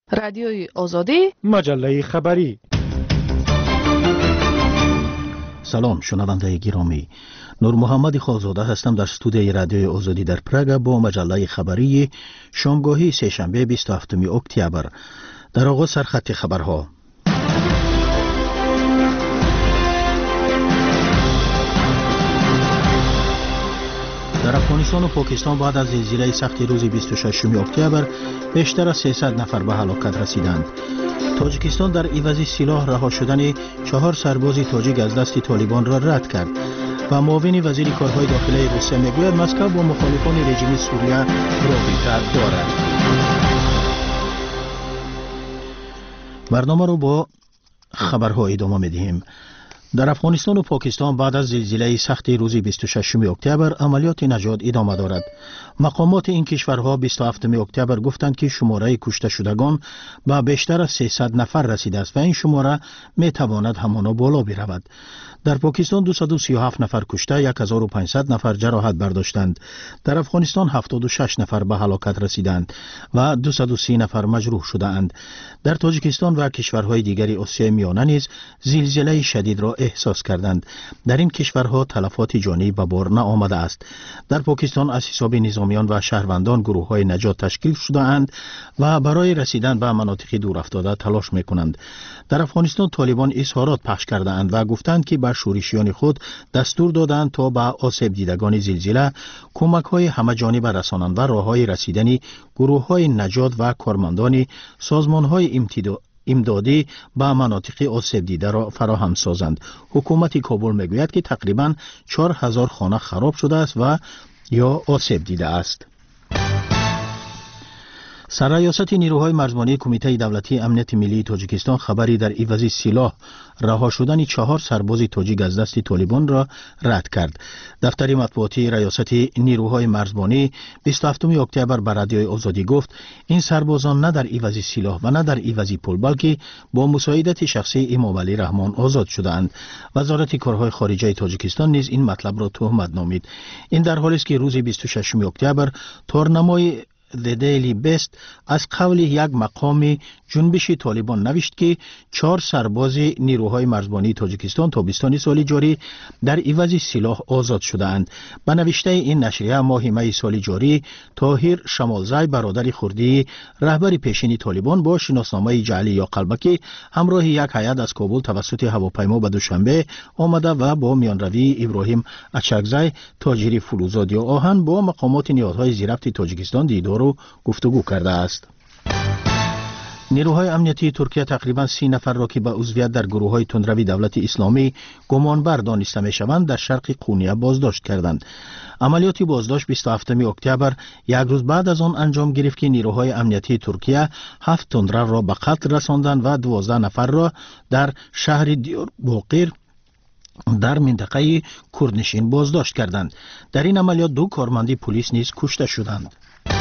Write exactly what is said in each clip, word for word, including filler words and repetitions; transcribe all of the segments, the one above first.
رادیوی آزادی، مجله خبری. سلام شنونده گرامی، نور محمد خالزاده هستم در استودیوی رادیوی آزادی در پراگ با مجله خبری شامگاهی سه‌شنبه بیست و هفتم اکتبر. در آغاز سرخط خبرها. در افغانستان و پاکستان بعد از زلزله سخت روز بیست و ششم اکتبر بیشتر از سیصد نفر به هلاکت رسیدند. تاجیکستان در عوض سلاح رها شدن چهار سرباز تاجیک از دست طالبان را رد کرد و معاون وزیر کارهای داخلی روسیه میگوید مسکو با مخالفان رژیم سوریه رابطه دارد. برنامه رو با خبرها ادامه میدهیم. در افغانستان و پاکستان بعد از زلزله سخت روز بیست و ششم اکتبر عملیات نجات ادامه دارد. مقامات این کشورها بیست و هفتم اکتبر گفتند که شماره کشته شدگان به بیشتر از سیصد نفر رسیده است و این شماره می تواند همانا بالا برود. در پاکستان دویست و سی و هفت نفر کشته، هزار و پانصد نفر جراحت برداشتند. در افغانستان هفتاد و شش نفر به هلاکت رسیدند و دویست و سی نفر مجروح شدند. در تاجیکستان و کشورهای دیگری آسیای میانه نیز زلزله شدید را احساس کردند. در این کشورها تلفات جانی به بار نآمده است. در پاکستان از حساب نظامیان و شهروندان گروه‌های نجات تشکیل شده‌اند و برای رسیدن به مناطق دور افتاده تلاش می‌کنند. در افغانستان طالبان اظهارات پخش کرده‌اند و گفتند که به شورشیان خود دستور دادند تا به آسیب دیدگان زلزله کمک‌های همه‌جانبه رسانند و راه‌های رسیدنی گروه‌های نجات و کارمندان سازمان‌های امتداد امدادی به مناطق آسیب دیده را فراهم سازند. حکومت کابل میگوید که تقریباً چهار هزار خانه خراب شده است و یا آسیب دیده است. سرریاست نیروهای مرزبانی کمیته دولتی امنیت ملی تاجیکستان خبری در عوض سلاح رها شدن چهار سرباز تاجیک از دست طالبان را رد کرد. دفتر مطبوعاتی ریاست نیروهای مرزبانی بیست و هفتم اکتبر به رادیوی آزادی گفت این سربازان نه در عوض سلاح و نه در عوض پول بلکه با مساعدت شخصی امام علی رحمان آزاد شدند. وزارت کارهای خارجه تاجیکستان نیز این مطلب را تهمت نامید. این در حالی است که روز بیست و ششم اکتبر تورنمای The Daily Best از قول یک مقام جنبش طالبان نوشت که چهار سرباز نیروهای مرزبانی تاجیکستان تابستان سال جاری در عوض سلاح آزاد شده‌اند. به نوشته این نشریه ماه می سال جاری طاهر شمالزی برادر خردی رهبر پیشین طالبان با شناسنامه جعلی یا قلبکی همراه یک هیئت از کابل توسط هواپیما به دوشنبه آمده و با میانروی ابراهیم اچکزی تاجر فلوزات یا آهن با مقامات نهادهای زیرفت تاجیکستان دیدار و گفتگو کرده است. نیروهای امنیتی ترکیه تقریبا سی نفر را که به عضویت در گروه‌های تندروی دولت اسلامی گمانبر دانسته می‌شوند در شرق قونیه بازداشت کردند. عملیات بازداشت بیست و هفتم اکتبر یک روز بعد از آن انجام گرفت که نیروهای امنیتی ترکیه هفت تندرو را به قتل رساندند و دوازده نفر را در شهر دیارباقر در منطقه کردنشین بازداشت کردند. در این عملیات دو کارمند پلیس نیز کشته شدند.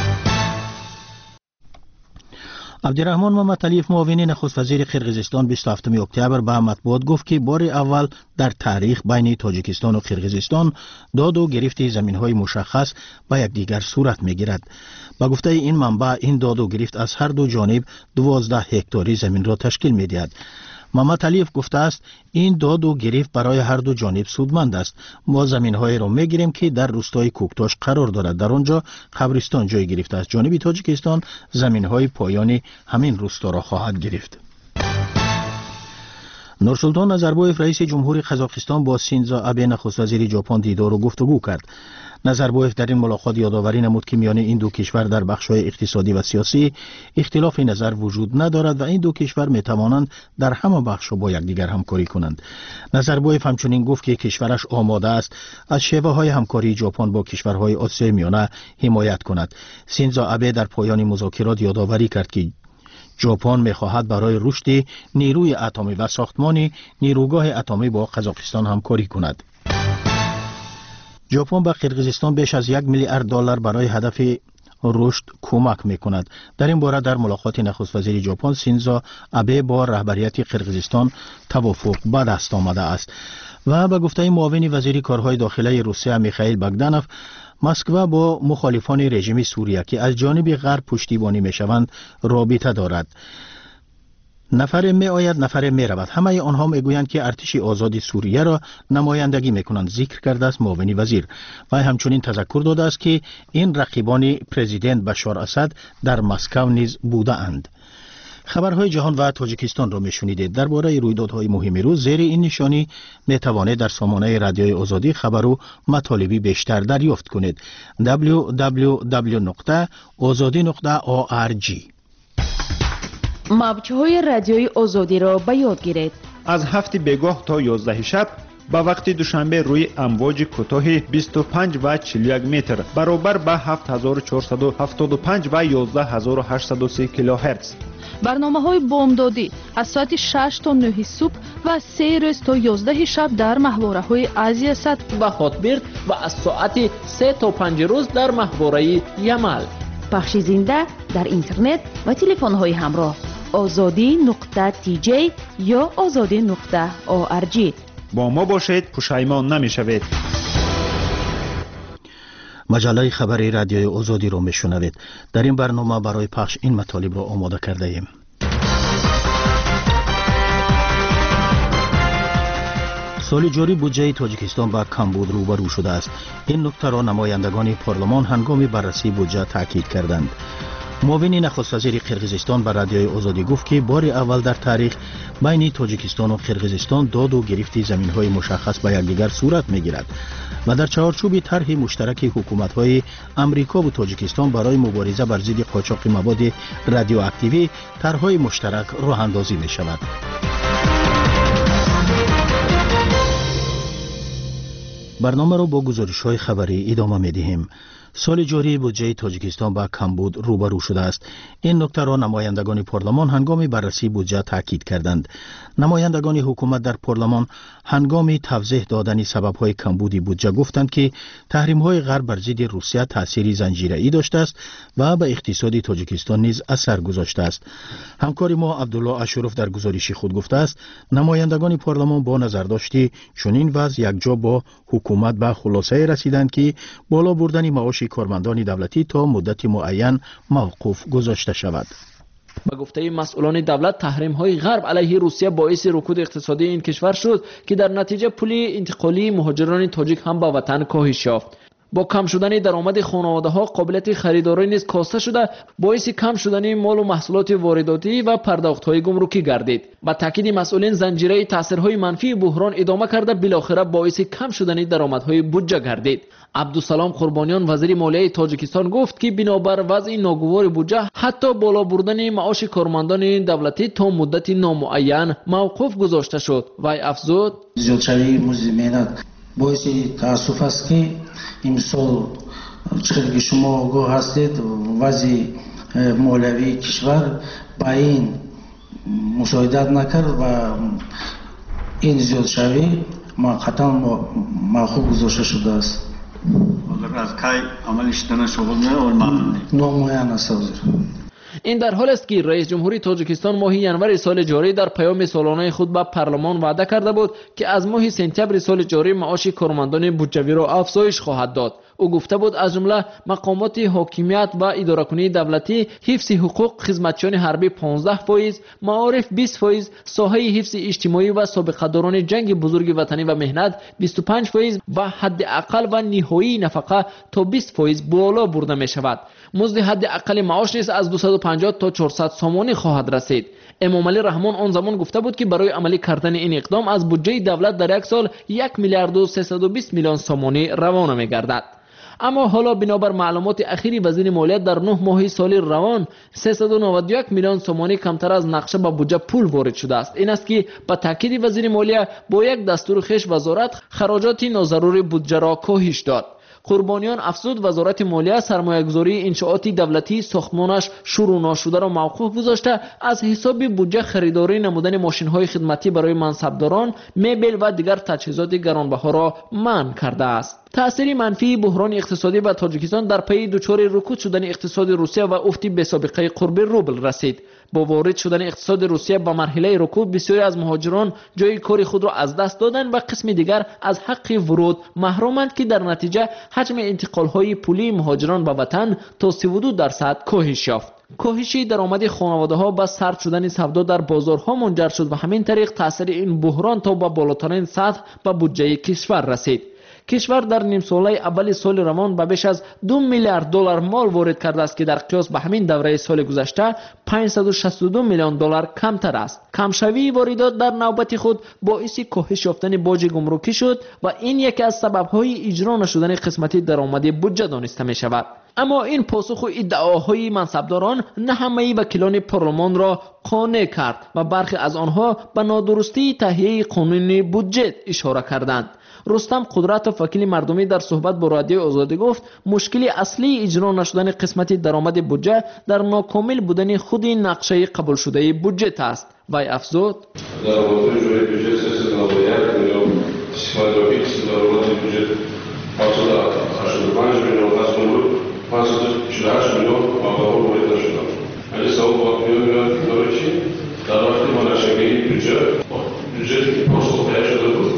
عبدالرحمن محمد علیف معاون نخست وزیر قرقیزستان بیست و هفتم اکتبر به مطبوعات گفت که بار اول در تاریخ بین تاجیکستان و قرقیزستان داد و گرفت زمین‌های مشخص به یکدیگر صورت می‌گیرد. با گفته این منبع این داد و گرفت از هر دو جانب دوازده هکتاری زمین را تشکیل می‌دهد. محمد علیف گفته است این داد و گرفت برای هر دو جانب سودمند است. ما زمین‌های را می‌گیریم که در روستای کوکتاش قرار دارد. در آنجا قبرستان جای گرفته است. جانب تاجیکستان زمین‌های پایانی همین روستا را خواهد گرفت. نورسلطان نظربایف رئیس جمهوری قزاقستان با شینزو آبه نخست وزیر ژاپن دیدار و گفتگو کرد. نظربایف در این ملاقات یادآوری نمود که میان این دو کشور در بخش‌های اقتصادی و سیاسی اختلاف نظر وجود ندارد و این دو کشور می‌توانند در همه بخش‌ها با یکدیگر همکاری کنند. نظربایف همچنین گفت که کشورش آماده است از شیوه‌های همکاری ژاپن با کشورهای آسیای میانه حمایت کند. شینزو آبه در پایان مذاکرات یادآوری کرد که ژاپن می‌خواهد برای رشد نیروی اتمی و ساختمان نیروگاه اتمی با قزاقستان همکاری کند. ژاپن به قرقیزستان بیش از یک میلیارد دلار برای هدف رشد کمک می‌کند. در این باره در ملاقات نخست وزیر ژاپن شینزو آبه با رهبریت قرقیزستان توافق به دست آمده است. و به گفته معاون وزیر کارهای داخلی روسیه میخائیل باگدانوف، مسکو با مخالفان رژیم سوریه که از جانب غرب پشتیبانی میشوند رابطه دارد. نفر می آید نفر می رود. همه آنها می گویند که ارتش آزاد سوریه را نمایندگی می کنند، ذکر کرده است معاون وزیر. و همچنین تذکر داده است که این رقیبان پرزیدنت بشار اسد در مسکو نیز بوده اند. خبرهای جهان و تاجیکستان را می شنیدید. درباره رویدادهای مهم روز زیر این نشانی می توانید در سامانه رادیوی آزادی خبر و مطالبی بیشتر دریافت کنید. دبلیو دبلیو دبلیو نقطه آزادی نقطه او آر جی. موج‌های رادیوی آزادی را به یاد گیرید. از هفت بیگاه تا یازده شب با وقت دوشنبه روی امواج کوتاه بیست و پنج و چهل و یک متر برابر به هفت هزار و چهارصد و هفتاد و پنج و یازده هزار و هشتصد و سی کیلوهرتز. برنامه‌های بامدادی از ساعت شش تا نه صبح و سه روز تا یازده شب در ماهواره‌های آسیا صد و هاتبرد و از ساعت سه تا پنج روز در ماهواره یمل. پخش زنده در اینترنت و تلفن‌های همراه آزادی نقطه تی جی یا آزادی نقطه او آر جی. با ما باشید، پشیمان نمی‌شوید. مجله خبری رادیوی آزادی را میشنوید. در این برنامه برای پخش این مطالب را آماده کرده ایم. سال جاری بودجه تاجیکستان با کمبود روبرو شده است. این نکته را نمایندگان پارلمان هنگام بررسی بودجه تاکید کردند. معاون نخست وزیر قرقیزستان به رادیوی آزادی گفت که بار اول در تاریخ بین تاجیکستان و قرقیزستان داد و گرفت زمین‌های مشخص به یکدیگر صورت می‌گیرد و در چارچوب طرح مشترک حکومت‌های امریکا و تاجیکستان برای مبارزه بر ضد قاچاق مواد رادیواکتیو طرح‌های مشترک راه اندازی می‌شود. برنامه را با گزارش‌های خبری ادامه می‌دهیم. سال جاری بودجه تاجیکستان با کمبود روبرو شده است. این نکته را نمایندگان پارلمان هنگام بررسی بودجه تاکید کردند. نمایندگان حکومت در پارلمان هنگام توضیح دادن سبب‌های کمبود بودجه گفتند که تحریم‌های غرب بر ضد روسیه تأثیری زنجیره‌ای داشته است و به اقتصاد تاجیکستان نیز اثر گذاشته است. همکار ما عبدالله اشرف در گزارش خود گفته است نمایندگان پارلمان با نظرداشتی چنین وضع یکجا با حکومت به خلاصه رسیدند که بالا بردن معاش کارمندان دولتی تا مدت معین موقوف گذاشته شود. به گفته مسئولان دولت تحریم‌های غرب علیه روسیه باعث رکود اقتصادی این کشور شد که در نتیجه پول انتقالی مهاجران تاجیک هم به وطن کاهش یافت. با کم شدن درآمد خانواده‌ها قابلیت خریداری نیز کاسته شده باعث کم شدن مال و محصولات وارداتی و پرداخت‌های گمرکی گردید. با تاکید مسئولین زنجیره تاثیرهای منفی بحران ادامه کرده بالاخره باعث کم شدن درآمدهای بودجه گردید. عبدالسلام قربانیان وزیر مالیه تاجیکستان گفت که بنابر وضع ناگوار بودجه حتی بالا بردن معاش کارمندان دولتی تا مدت نامعین موقوف گذاشته شد. وی افزود زیادشوی مزد مهنت باعث تأسف است که امسال چطور که شما آگاه هستید وضع مالیوی کشور با این مشاهدت نکرد و این زیادشوی موقتا موقوف گذاشته شده است. از کی عملش دانه شغل نه اول معلوم نامعین است. این در حال است که رئیس جمهوری تاجیکستان ماه ینور سال جاری در پیام سالانه خود به پارلمان وعده کرده بود که از ماه سپتامبر سال جاری معاش کارمندان بودجوی را افزایش خواهد داد. او گفته بود از جمله مقامات حاکمیت و اداره‌کنی دولتی حفظ حقوق خدمتیان حربی پانزده فیصد، معارف بیست فیصد، ساحه حفظ اجتماعی و سابقه داران جنگ بزرگ وطنی و مهنت بیست و پنج فیصد و حد اقل و نهایی نفقه تا بیست فیصد بالا برده می شود. مزد حد اقل معاش نیز از دویست و پنجاه تا چهارصد سامانی خواهد رسید. امام علی رحمان آن زمان گفته بود که برای عملی کردن این اقدام از بودجه دولت در یک سال یک میلیارد و سیصد و بیست میلیون سامانی روانه می گردد. اما حالا بنابر معلومات اخیری وزیر مالیه در نه ماه سال روان سیصد و نود و یک میلیون سامانی کمتر از نقشه به بودجه پول وارد شده است. این است که به تاکید وزیر مالیه با یک دستور خویش وزارت خراجات ناضرور بودجه را کاهش داد. قربانیان افزود وزارت مالیه سرمایه‌گذاری انشاءات دولتی ساختمانش شروع نشده را موقوف گذاشته از حساب بودجه خریداری نمودن ماشین‌های خدمتی برای منصبداران، مبل و دیگر تجهیزات گرانبها را منع کرده است. تأثیر منفی بحران اقتصادی و تاجیکستان در پی دچار رکود شدن اقتصاد روسیه و افت بی‌سابقه قرب روبل رسید. با وارد شدن اقتصاد روسیه به مرحله رکود بسیاری از مهاجران جای کار خود را از دست دادند و قسم دیگر از حق ورود محرومند که در نتیجه حجم انتقال‌های پولی مهاجران به وطن تا سی و دو درصد کاهش یافت. کاهش درآمد خانواده‌ها با سرد شدن سودا در بازارها منجر شد و همین طریق تاثیر این بحران تا به بالاترین سطح به بودجه کشور رسید. کشور در نیم ساله اول سال روان به بیش از دو میلیارد دلار مال وارد کرده است که در قیاس به همین دوره سال گذشته پانصد و شصت و دو میلیون دلار کمتر است. کمشوی واردات در نوبت خود باعث کاهش یافتن باج گمرکی شد و این یکی از سبب‌های اجرا نشدن قسمت درآمد بودجه دانسته می شود. اما این پاسخ و ادعاهای منصبداران نه همه وکیلان پارلمان را قانع کرد و برخی از آنها به نادرستی تهیه قانون بودجه اشاره کردند. رستم قدرت وکیل مردمی در صحبت با رادیو آزادی گفت مشکل اصلی اجرا نشدن قسمت درآمد بودجه در ناکامل بودن خود نقشه قبول شده بودجه است. وی افزود در واقع جوری بودجه سیصد و نود و یک میلیون استفاده درآمد بودجه هفتصد و هشتاد و پنج میلیون از اون پانصد و چهل و هشت میلیون مبلغ وارد نشده. یعنی سوال با میلیون دلار چی در وقتی منشأ بودجه بودجه پاسخ داده شده بود.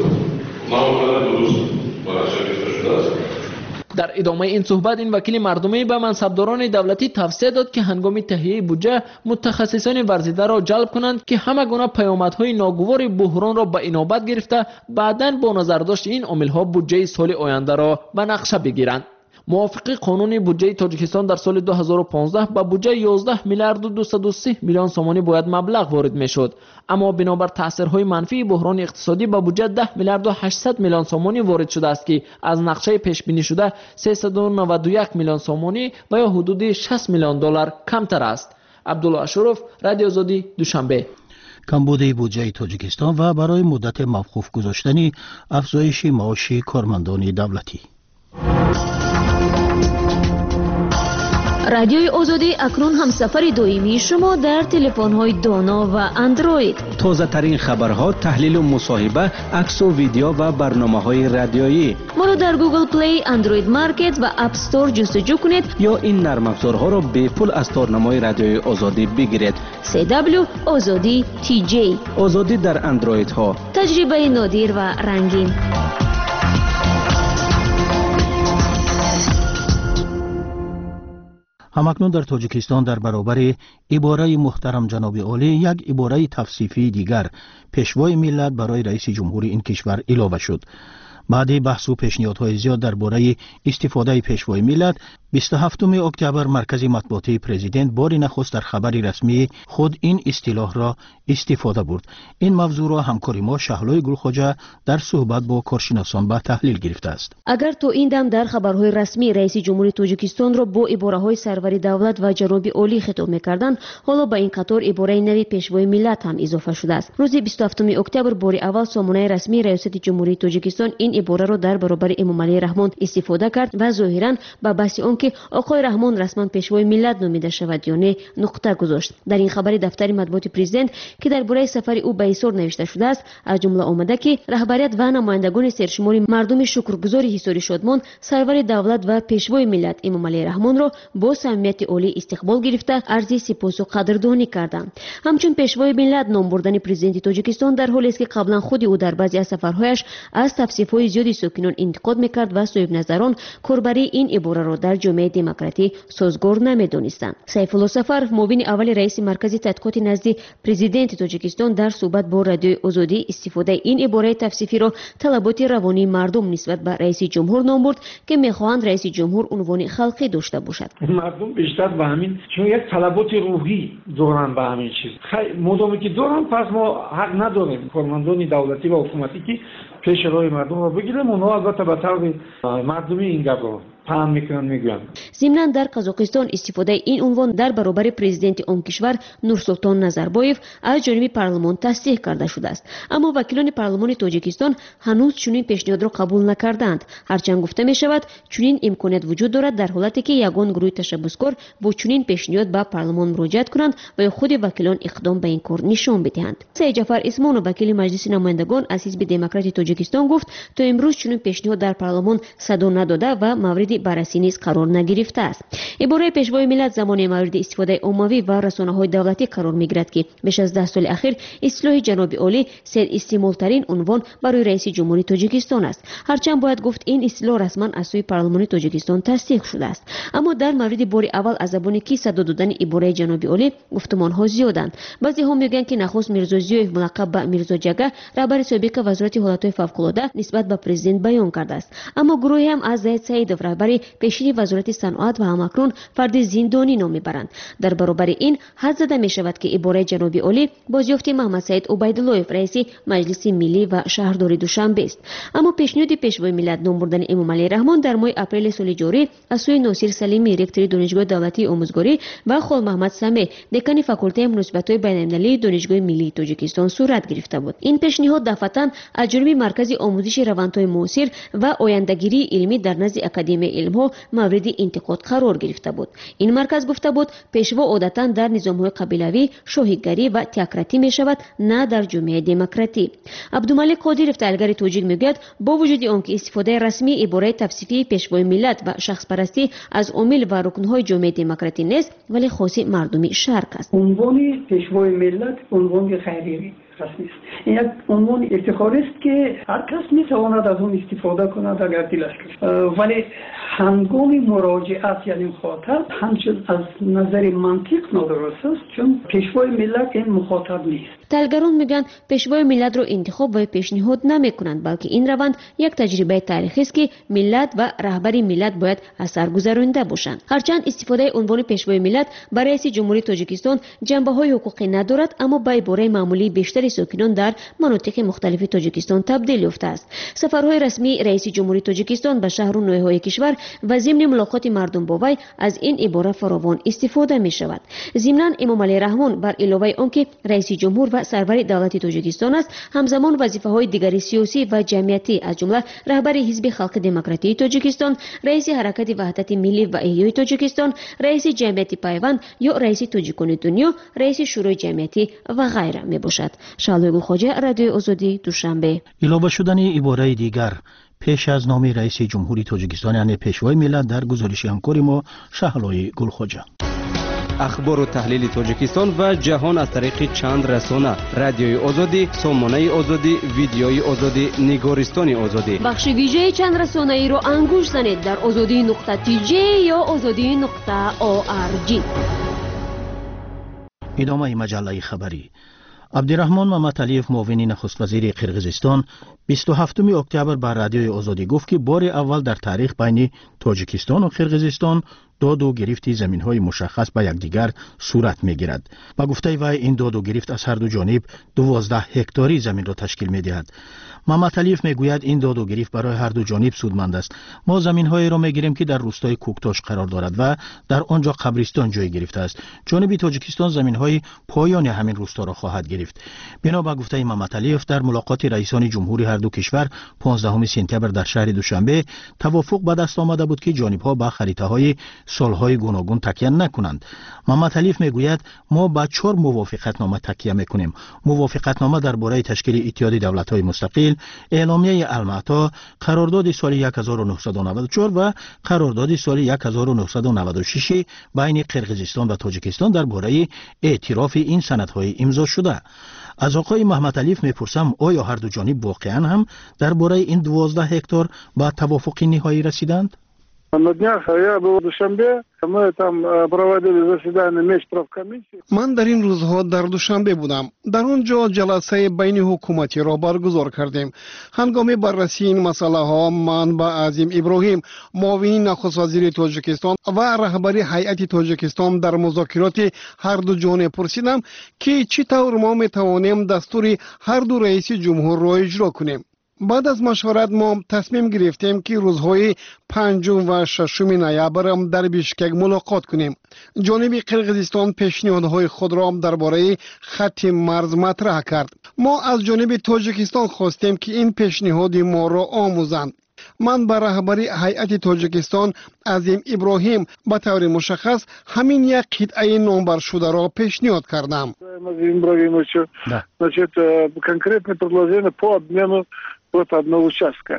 در ادامه این صحبت این وکیل مردمی به منصبداران دولتی توصیه داد که هنگام تهیه بودجه متخصصان ورزیده را جلب کنند که همه گونه پیامدهای ناگوار بحران را به اینابت گرفته بعداً با نظرداشت این عامل‌ها بودجه سال آینده را به نقشه بگیرند. موافق قانون بودجه تاجیکستان در سال دو هزار و پانزده به بودجه یازده میلیارد و دویست و سی میلیون سومانی باید مبلغ وارد میشد، اما بنابر تاثیرهای منفی بحران اقتصادی به بودجه ده میلیارد و هشتصد میلیون سومانی وارد شده است که از نقشه پیش بینی شده سیصد و نود و یک میلیون سومانی و یا حدود شصت میلیون دلار کمتر است. عبدالله اشرف، رادیو آزادی، دوشنبه. کمبود بودجه تاجیکستان و برای مدت موقوف گذاشتن افزایش معاش کارمندان دولتی. رادیوی آزادی اکنون همسفر دائمی شما در تلفن‌های دانا و اندروید. تازه ترین خبرها، تحلیل و مصاحبه، عکس و ویدیو و برنامه‌های رادیویی. ما را در گوگل پلی، اندروید مارکت و اپ استور جستجو کنید یا این نرم افزارها را به پول از تارنمای رادیوی آزادی بگیرید. سی دبلیو آزادی تی جی. آزادی در اندروید ها. تجربه نادر و رنگین. همکنون در تاجیکستان در برابر عباره محترم جناب عالی یک عباره توصیفی دیگر پیشوای ملت برای رئیس جمهوری این کشور اضافه شد. بعد بحث و پیشنهادهای زیاد درباره استفاده پیشوای ملت، بیست و هفتم اکتبر مرکز مطبوعاتی پرزیدنت بار نخست در خبر رسمی خود این اصطلاح را استفاده برد. این موضوع را همکار ما شهلای گلخواجه در صحبت با کارشناسان به تحلیل گرفته است. اگر تو این دم در خبرهای رسمی رئیس جمهوری تاجیکستان را با عباره‌های سروری دولت و جناب عالی خطاب می‌کردند، حالا به این قطار عباره نوی پیشوای ملت هم اضافه شده است. روز بیست و هفتم اکتبر بار اول سامانه رسمی ریاست جمهوری تاجیکستان این عباره را در برابر امامعلی رحمان استفاده کرد و ظاهراً به بحث آنکه آقای رحمان رسما پیشوای ملت نامیده شود یا نه نقطه گذاشت. در این خبر دفتر مطبوعات پرزیدنت که درباره سفر او به ایسار نوشته شده است، از جمله آمده که رهبریت و نمایندگان سرشمار مردم شکرگزار حصار شادمان سرور دولت و پیشوای ملت امامعلی رحمان را با صمیمیت عالی استقبال گرفته عرض سپاس و قدردانی کردند. همچون پیشوای ملت نام بردن پرزیدنت تاجیکستان در حالی است که قبلا خود او در بعضی از سفرهایش از توصیف‌های زیادی ساکنان انتقاد میکرد و صاحب نظران کاربری این عباره را در جامعه دموکراتی سازگار نمیدانستند. سیف الله سفر، معاون اول رئیس مرکز تحقیقات نزد پرزیدنت تاجیکستان، در صحبت با رادیو آزادی استفاده این عباره توصیفی را طلبات روانی مردم نسبت به رئیس جمهور نام برد که میخواهند رئیس جمهور عنوان خلقی داشته باشد. مردم بیشتر به همین چون یک طلبات روحی دارن به همین چیز. مدامی که دارن پس ما حق نداریم کارمندان دولتی و حکومتی که پیش روی مردم را بگیریم. اونها البته به طور مردمی این گپ را پهم میکنن میگن. ضمناً در قزاقستان استفاده این عنوان در برابر پرزیدنت آن کشور نورسلطان نظربایف از جانب پارلمان تصدیق کرده شده است، اما وکیلان پارلمان تاجیکستان هنوز چنین پیشنهاد را قبول نکردند. هرچند گفته می شود چنین امکانیت وجود دارد در حالتی که یگان گروه تشبثکار با چنین پیشنهاد به پارلمان مراجعت کنند و خود وکیلان اقدام به این کار نشان بدهند. سید جعفر اسمان، وکیل مجلس نمایندگان از حزب دموکرات تاجیکستان، گفت تا امروز چنین پیشنهاد در پارلمان صدا نداده و مورد мавриди баррасӣ низ қарор нагирифтааст. ибораи пешвои миллат замоне мавриди истифодаи оммавӣ ва расонаҳои давлатӣ қарор мегирад ки беш аз даҳ соли ахир ислоҳи ҷаноби олӣ серистеъмолтарин унвон барои раиси ҷумҳури тоҷикистон аст. ҳарчанд бояд гуфт ин истлоҳ расман аз сӯи парлумони тоҷикистон тасдиқ шудааст. аммо дар мавриди бори аввал аз забони ки садо додани ибораи ҷаноби олӣ гуфтумонҳо зиёданд. баъзеҳо мегӯянд ки нахуст мирзо зиёев мулаққаб ба мирзо ҷага раҳбари собиқа вазорати ҳолатҳои фавқулода нисбат ба президент баён кардааст. аммо гурӯҳе ҳам аз заид саидов раҳбари пешини вазорати саноат ва ҳамакнун фарди зиндонӣ ном мебаранд. дар баробари ин ҳад зада мешавад ки ибораи ҷаноби олӣ бозёфти маҳмад саид убайдуллоев раиси маҷлиси миллӣ ва шаҳрдори душанбе аст. аммо пешниҳоди пешвои миллат ном бурдани эмомалӣ раҳмон дар моҳи апрели соли ҷорӣ аз сӯи носир салимӣ ректори донишгоҳи давлатии омӯзгорӣ ва хол маҳмад самеъ декани факултаи муносибатҳои байналмилалии донишгоҳи миллии тоҷикистон сурат гирифта буд. ин пешниҳод дафъатан аз ҷониби маркази омӯзиши равандҳои муосир ва ояндагирии илмӣ дар назди академияи илмҳо мавриди интиқод қарор гирифта буд. ин марказ гуфта буд пешво одатан дар низомҳои қабилавӣ шоҳигарӣ ва теократӣ мешавад, на дар ҷомеаи демократӣ. абдумалик қодиров таҳлилгари тоҷик мегӯяд бо вуҷуди он ки истифодаи расмии ибораи тавсифии пешвои миллат ва шахспарастӣ аз омил ва рукнҳои ҷомеаи демократӣ нест, вале хоси мардуми шарқ аст. унвони пешвои миллат унвони ғайрӣ расмӣ аст. ин як унвони ифтихорӣ аст ки ҳар кас метавонад аз он истифода кунад агар дилаш кушад. вале ҳангоми муроҷиат яъне мухотаб ҳамчун аз назари мантиқ нодуруст аст, чун пешвои миллат ин мухотаб нест. таҳлилгарон мегӯянд пешвои миллатро интихоб ва пешниҳод намекунанд, балки ин раванд як таҷрибаи таърихист ки миллат ва раҳбари миллат бояд аз сар гузаронида бошанд. ҳарчанд истифодаи унвони пешвои миллат ба раиси ҷумҳурии тоҷикистон ҷанбаҳои ҳуқуқӣ надорад, аммо ба ибораи маъмулии бештари сокинон дар манотиқи мухталифи тоҷикистон табдил ёфтааст. сафарҳои расмии раиси ҷумҳурии тоҷикистон ба шаҳру ноҳияҳои кишвар ва зимни мулоқоти мардум бо вай аз ин ибора фаровон истифода мешавад. зимнан эмомалӣ раҳмон бар иловаи он ки раиси ҷумҳур ва сарвари давлати тоҷикистон аст, ҳамзамон вазифаҳои дигари сиёсӣ ва ҷамъиятӣ аз ҷумла раҳбари ҳизби халқи демократии тоҷикистон, раиси ҳаракати ваҳдати миллӣ ва эҳёи тоҷикистон, раиси ҷамъияти пайванд ё раиси тоҷикони дунё, раиси шӯрои ҷамъиятӣ ва ғайра мебошад. шаҳлои гулхоҷа, радиои озодӣ, душанбе. илова шудани ибораи дигар пеш аз номи раиси ҷумҳури тоҷикистон, яъне пешвои миллат, дар гузориши ҳамкори мо шаҳлои гулхоҷа. ахбору таҳлили тоҷикистон ва ҷаҳон аз тариқи чанд расона: радиои озодӣ, сомонаи озодӣ, видеои озодӣ, нигористони озодӣ. бахши вижеи чанд расонаиро ангуш занед дар озодӣ нуқта тиҷ ё озодӣ нуқта орг. идомаи маҷаллаи хабарӣ. абдираҳмон маматалиев, муовини нахуствазири қирғизистон, бисту ҳафтуми октябр ба радиои озодӣ гуфт ки бори аввал дар таърих байни тоҷикистону қирғизистон доду гирифти заминҳои мушаххас ба якдигар сурат мегирад. ба гуфтаи вай ин доду гирифт аз ҳарду ҷониб дувоздаҳ ҳектори заминро ташкил медиҳад. маматалиев мегӯяд ин доду гирифт барои ҳарду ҷониб судманд аст. мо заминҳоеро мегирем ки дар рӯстои куктош қарор дорад ва дар он ҷо қабристон ҷой гирифтааст. ҷониби тоҷикистон заминҳои поёни ҳамин рӯсторо хоҳад гирифт. бино ба гуфтаи маматалиев, дар мулоқоти раисони ҷумҳури ҳарду кишвар понздаҳуми сентябр дар шаҳри душанбе тавофуқ ба даст омада буд ки ҷонибҳо ба харитаҳои солҳои гуногун такя накунанд. маматалиев мегӯяд, мо ба чор мувофиқатнома такя мекунем. мувофиқатнома дар бораи ташкили иттиҳоди давлатҳои мустақил, эъломияи алмато, қарордоди соли ҳазору нуҳсаду наваду чор ва қарордоди соли ҳазору нуҳсаду наваду шаш байни қирғизистон ва тоҷикистон дар бораи эътирофи ин санадҳои имзошуда. аз оқои маҳматалиев мепурсам, оё ҳарду ҷониб воқеан ҳам дар бораи ин дувоздаҳ ҳектор ба тавофуқи ниҳоӣ расиданд? На днях я был в Душанбе, мы там проводили заседание межправкомиссии. من در این روزها در دوشنبه بودم. در اونجا جلسه بین حکومتی را برگزار کردیم. هنگام بررسی این مسئله ها من با عظیم ابراهیم، معاون نخست وزیر تاجیکستان و رهبری هیئت تاجیکستان در مذاکرات هر دو جانب پرسیدم که چطور ما میتوانیم دستور هر دو رئیس جمهور را اجرا کنیم. بعد از مشورت ما تصمیم گرفتیم که روزهای پنجم و ششم نوامبر در بیشکک ملاقات کنیم. جانب قرقیزستان پیشنهادهای خود را درباره خط مرز مطرح کرد. ما از جانب تاجیکستان خواستیم که این پیشنهاد ما را آموزند. من به رهبری هیئت تاجیکستان عظیم ابراهیم به طور مشخص همین یک قطعه نامبر شده را پیشنهاد کردم. Азим Ибрагимовичу, значит, конкретное предложение по обмену вот одного участка.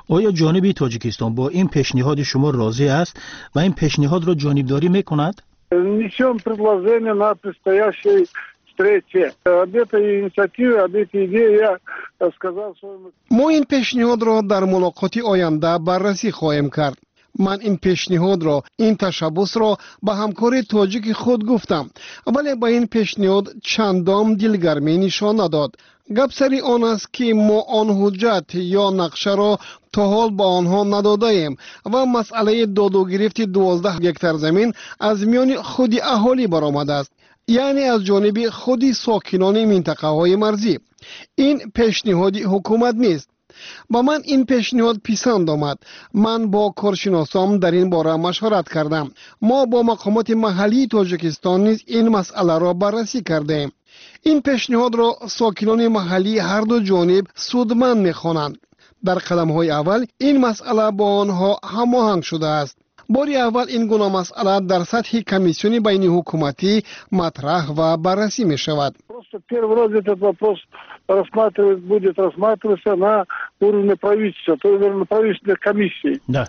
آیا جانب تاجیکستان با این پیشنهاد شما راضی است و این پیشنهاد را جانبداری میکند؟ Несем предложение на предстоящей встрече. Об этой инициативе, об этой идее я сказал своему... ما این پیشنهاد را در ملاقات آینده بررسی خواهیم کرد. من این پیشنهاد را، این تشبس را به همکار تاجیک خود گفتم، ولی با این پیشنهاد چندان دلگرمی نشان نداد. گپ سری آن است که ما آن حجت یا نقشه را تا حال با آنها نداده ایم و مسئله داد و گرفت دوازده هکتار زمین از میان خود اهالی برآمده است، یعنی از جانب خود ساکنان منطقه های مرزی. این پیشنهاد حکومت نیست. با من این پیشنهاد پسند آمد. من با کارشناسان در این باره مشورت کردم. ما با مقامات محلی تاجیکستان نیز این مسئله را بررسی کردیم. این پیشنهاد را ساکنان محلی هر دو جانب سودمند می‌خوانند. در قدم‌های اول این مسئله با آنها هماهنگ شده است. باری اول این گونه مسئله در سطح کمیسیون بین حکومتی مطرح و بررسی می‌شود. Просто первый раз этот вопрос рассматривать будет рассматриваться на уровне правительства, то есть на правительственной комиссии. Да.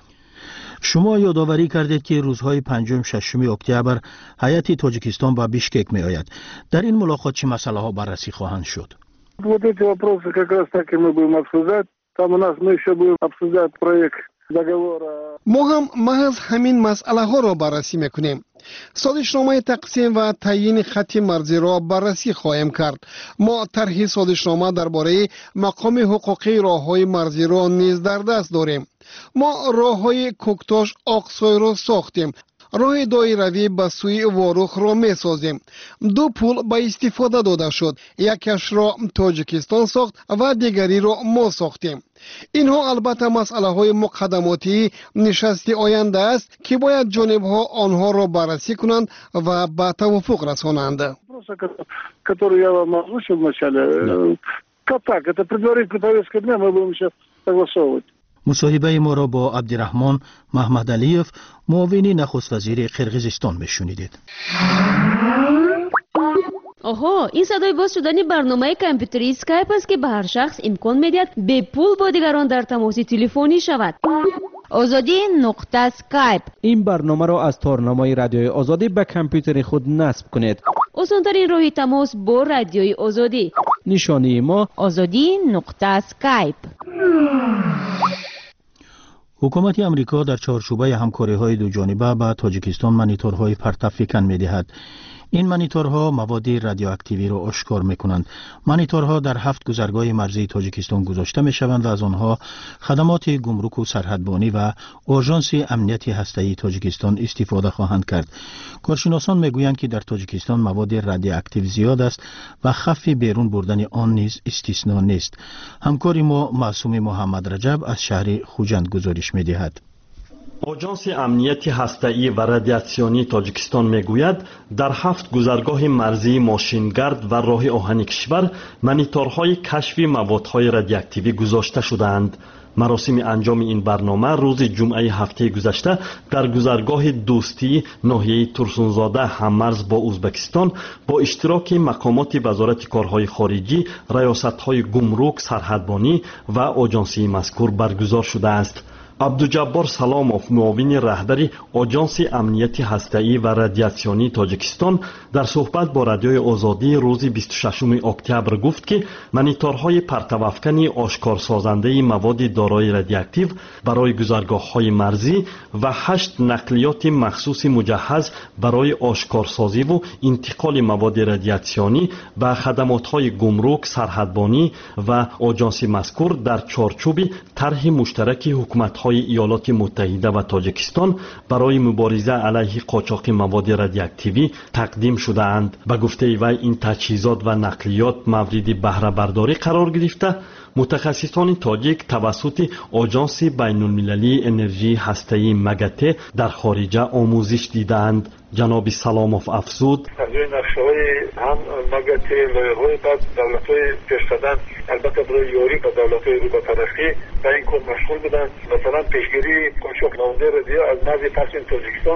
شما یادآوری کردید که روزهای پنجم ششم اکتبر هیئت تاجیکستان به بیشکک می آید. در این ملاقات چه مسئله ها بررسی خواهند شد؟ Вот эти вопросы как раз таки мы будем обсуждать. Там у нас мы еще будем обсуждать проект договора. ما هم محض همین مسئله ها را بررسی میکنیم. سازشنامه تقسیم و تعیین خط مرزی را بررسی خواهیم کرد. ما طرح سازشنامه درباره مقام حقوقی راههای مرزی را نیز در دست داریم. ما راههای کوکتاش آقسای را ساختیم. راه دایروی به سوی واروخ را می سازیم. دو پول به استفاده داده شد. یکیش را تاجیکستان ساخت و دیگری را ما ساختیم. اینها البته مسئله های مقدماتی نشست آینده است که باید جانب ها آنها را بررسی کنند و به توافق رسانند. Который я вам озвучил вначале, как так, это предварительная повестка дня, мы будем еще согласовывать. مصاحبه ما را با عبدالرحمن محمد علیف معاون نخست وزیر قرقیزستان بشنیدید. آها، این صدای باز شدن برنامه کامپیوتری اسکایپ است که به هر شخص امکان میدهد به پول با دیگران در تماس تلفنی شود. آزادی نقطه اسکایپ. این برنامه را از تارنمای رادیوی آزادی به کامپیوتر خود نصب کنید. آسان‌ترین راه تماس با رادیوی آزادی. نشانی ما آزادی نقطه اسکایپ. حکومت امریکا در چارچوب همکاری‌های دو جانبه با تاجیکستان مانیتورهای پرتافکن می‌دهد. این مانیتورها مواد رادیواکتیوی را آشکار می‌کنند. مانیتورها در هفت گذرگاه مرزی تاجیکستان گذاشته می‌شوند و از آنها خدمات گمرک و سرحدبانی و آژانس امنیت هسته‌ای تاجیکستان استفاده خواهند کرد. کارشناسان می‌گویند که در تاجیکستان مواد رادیواکتیو زیاد است و خف بیرون بردن آن نیز استثنا نیست. همکار ما معصوم محمد رجب از شهر خوجند گزارش می‌دهد. آژانس امنیت هسته‌ای و رادیاسیونی تاجیکستان میگوید در هفت گذرگاه مرزی ماشینگرد و راه آهن کشور مانیتورهای کشف موادهای رادیواکتیو گذاشته شدند. مراسم انجام این برنامه روز جمعه هفته گذشته در گذرگاه دوستی ناحیه ترسونزاده هممرز با ازبکستان با اشتراک مقامات وزارت کارهای خارجی، ریاست‌های گمرک، سرحدبانی و آژانسی مذکور برگزار شده است. عبدالجبار سلاموف معاون رهبر آژانس امنیت هسته‌ای و رادیاسیونی تاجیکستان در صحبت با رادیوی آزادی روز بیست و ششم اکتبر گفت که مانیتورهای پرتوافکن آشکار سازنده مواد دارای رادیواکتیو برای گذرگاه‌های مرزی و هشت نقلیات مخصوص مجهز برای آشکارسازی و انتقال مواد رادیاسیونی و خدمات‌های گمرک، سرحدبانی و آژانس مذکور در چارچوب طرح مشترک حکومت‌های ایالات متحده و تاجیکستان برای مبارزه علیه قاچاق مواد رادیواکتیو تقدیم شده‌اند. به گفته وی این تجهیزات و نقلیات مورد بهره برداری قرار گرفته متخصصان تاجیک توسط آژانس بین‌المللی انرژی هسته‌ای مگته در خارجه آموزش دیدند. جناب سلاموف افزود از روی نقشه‌های هم مگته لایحه‌های بعد دولت‌های پیشقدم البته برای یاری با دولت‌های رو به ترقی به این کار مشغول بودند. مثلا پیشگیری قاچاق مواد رادیو از مرز پس تاجیکستان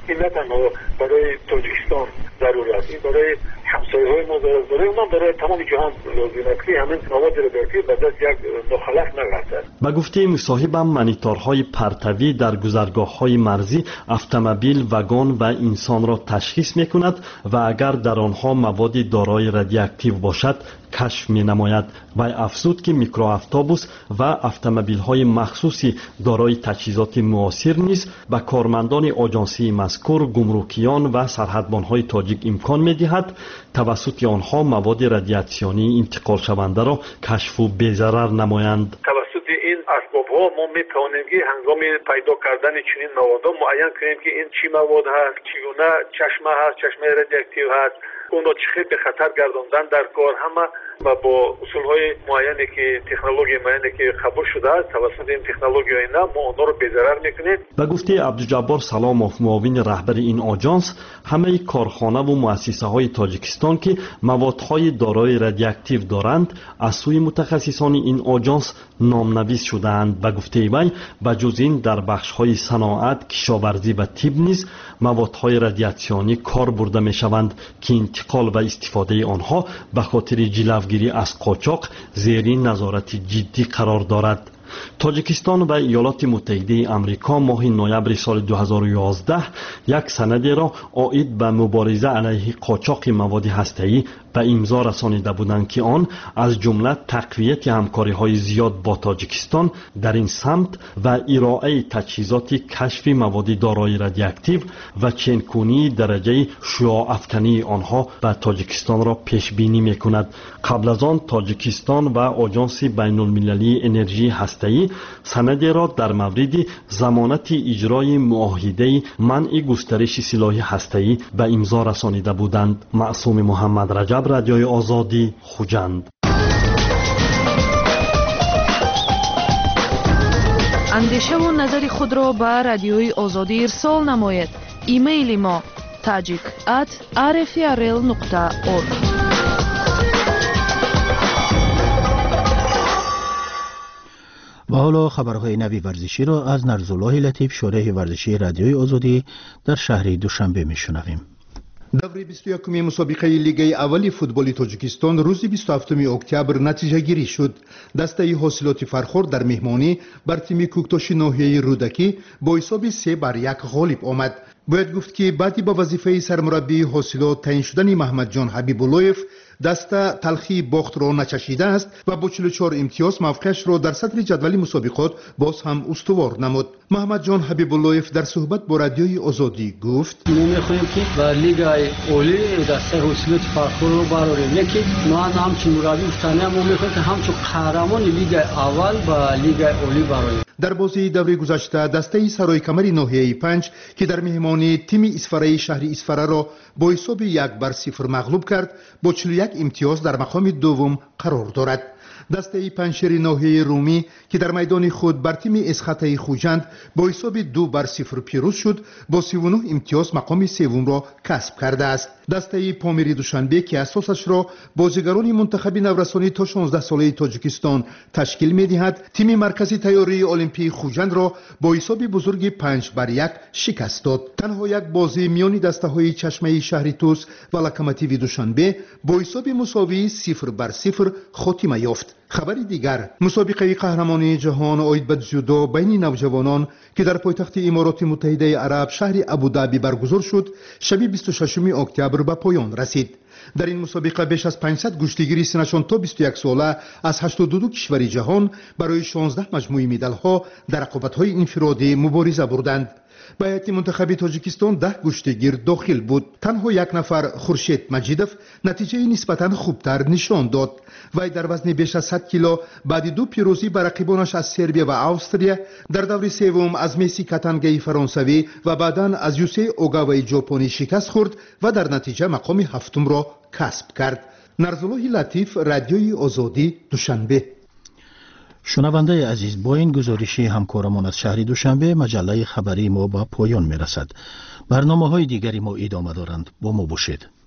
این نه تنها برای تاجیکستان ضرور است، این برای همسایه‌های ما ضرورت داره، اونم برای تمام جهان لازم است که همین مواد رادیواکتیو به دست یک دخالت نرسد. به گفته مصاحبم مانیتورهای پرتوی در گذرگاه‌های مرزی اتومبیل، واگن و انسان را تشخیص می‌کند و اگر در آنها مواد دارای رادیواکتیو باشد کشف می‌نماید و افزود که میکرواتوبوس و اتومبیل‌های مخصوصی دارای تجهیزات معاصر نیز به کارمندان آژانسی مذکور، گمرکیان و سرحدبان‌های تاجیک امکان می‌دهد توسط آنها مواد رادیاسیونی انتقال شونده را کشف و بی‌ضرر نمایند. توسط این اسباب‌ها ما می‌توانیم که هنگام پیدا کردن چنین موادها معین کنیم که این چی مواد هست، چگونه چشمه هست، چشمه رادیواکتیو هست، اون را چه به خطر گرداندن در کار، همه و با اصول‌های معینی که تکنولوژی معینی که قبول شده است توسط این تکنولوژی اینا ما آنها رو بی‌ضرر می‌کنیم. به گفته عبدالجبار سلاموف معاون رهبر این آژانس، همه کارخانه و مؤسسه‌های تاجیکستان که موادهای دارای رادیواکتیو دارند از سوی متخصصان این آژانس نامنویس شده‌اند. به گفته وی به جز این در بخش‌های صنعت، کشاورزی و طب نیز موادهای رادیاسیونی کار برده می‌شوند که انتقال و استفاده آنها به خاطر جلوگیری از قاچاق زیر نظارت جدی قرار دارد. تاجیکستان و ایالات متحده آمریکا ماه نوامبر سال دو هزار و یازده یک سندی را عاید به مبارزه علیه قاچاق مواد هسته‌ای به امضا رسانیده بودند که آن از جمله تقویت همکاری‌های زیاد با تاجیکستان در این سمت و ارائه تجهیزات کشف مواد دارای رادیواکتیو و چنین‌کنی درجه شعاع افکنی آنها به تاجیکستان را پیش بینی می‌کند. قبل از آن تاجیکستان و آژانس بین‌المللی انرژی هسته‌ای سندی را در مورد ضمانت اجرای معاهده منع گسترش سلاح هسته‌ای به امضا رسانیده بودند. معصوم محمد رجب، رادیوی آزادی، خوجند. اندیشه و نظر خود را به رادیوی آزادی ارسال نماید. ایمیل ما tajik at r f r l نقطه org. و حالا خبرهای نوی ورزشی را از نرزالله لطیف، شورای ورزشی رادیوی آزادی در شهر دوشنبه میشنویم. دوره بیست و یکم مسابقه لیگ اول فوتبال تاجیکستان روز بیست و هفتم اکتبر نتیجه گیری شد. دسته حاصلات فرخورد در مهمانی بر تیم کوکتاش ناحیه رودکی با حساب سه بر یک غالب آمد. باید گفت که بعدی با وظیفه سرمربی حاصلات تعیین شدن محمد جان حبیب اللهیف دسته تلخی باخت را نچشیده است و با چهل و چهار امتیاز موقعش را در صدر جدول مسابقات باز هم استوار نمود. محمد جان حبیب اللهیف در صحبت با رادیوی آزادی گفت: ما می‌خواهیم که با لیگ اولی دسته حاصلات فرخور رو براریم. یکی ما همچون مربی افتانه ما می‌خواهیم که همچون قهرمان لیگ اول با لیگ اولی براریم. در بازی دوره گذشته دسته سرای کمری ناحیه پنج که در مهمانی تیم اسفره شهر اسفره را با حساب یک بر صفر مغلوب کرد با چهل و یک امتیاز در مقام دوم قرار دارد. دسته پنجشیر ناحیه رومی که در میدان خود بر تیم اسخطه خوجند با حساب دو بر صفر پیروز شد با سی و نه امتیاز مقام سوم را کسب کرده است. دسته پامیری دوشنبه که اساسش را بازیگران منتخب نورسانی تا شانزده ساله تاجیکستان تشکیل می‌دهد، تیم مرکزی تیاری المپی خوجند را با حساب بزرگ پنج بر یک شکست داد. تنها یک بازی میان دسته‌های چشمه شهر توس و لوکوموتیو دوشنبه با حساب مساوی صفر بر صفر خاتمه یافت. خبری دیگر، مسابقه قهرمانی جهان عاید به جودو بین نوجوانان که در پایتخت امارات متحده عرب شهر ابوظبی برگزار شد، شب بیست و ششم اکتبر به پایان رسید. در این مسابقه بیش از پانصد گشتگیر سنشان تا بیست و یک ساله از هشتاد و دو کشور جهان برای شانزده مجموعه مدال‌ها در رقابت‌های انفرادی مبارزه بردند. به هیئت منتخب تاجیکستان ده گشتگیر داخل بود. تنها یک نفر، خورشید مجیدوف، نتیجه نسبتاً خوبتر نشان داد. وی در وزن بیش از صد کیلو بعد دو پیروزی بر رقیبانش از سربیا و استرالیا در دور سوم از میسی کاتانگی فرانسوی و بعداً از یوسی اوگاوای ژاپنی شکست خورد و در نتیجه مقام هفتم را کسب کرد. نرزالله لطیف، رادیوی آزادی، دوشنبه. شنونده عزیز، با این گزارشی همکارمان از شهر دوشنبه مجله خبری ما با پایان می رسد. برنامه های دیگری ما ادامه دارند. با ما باشید.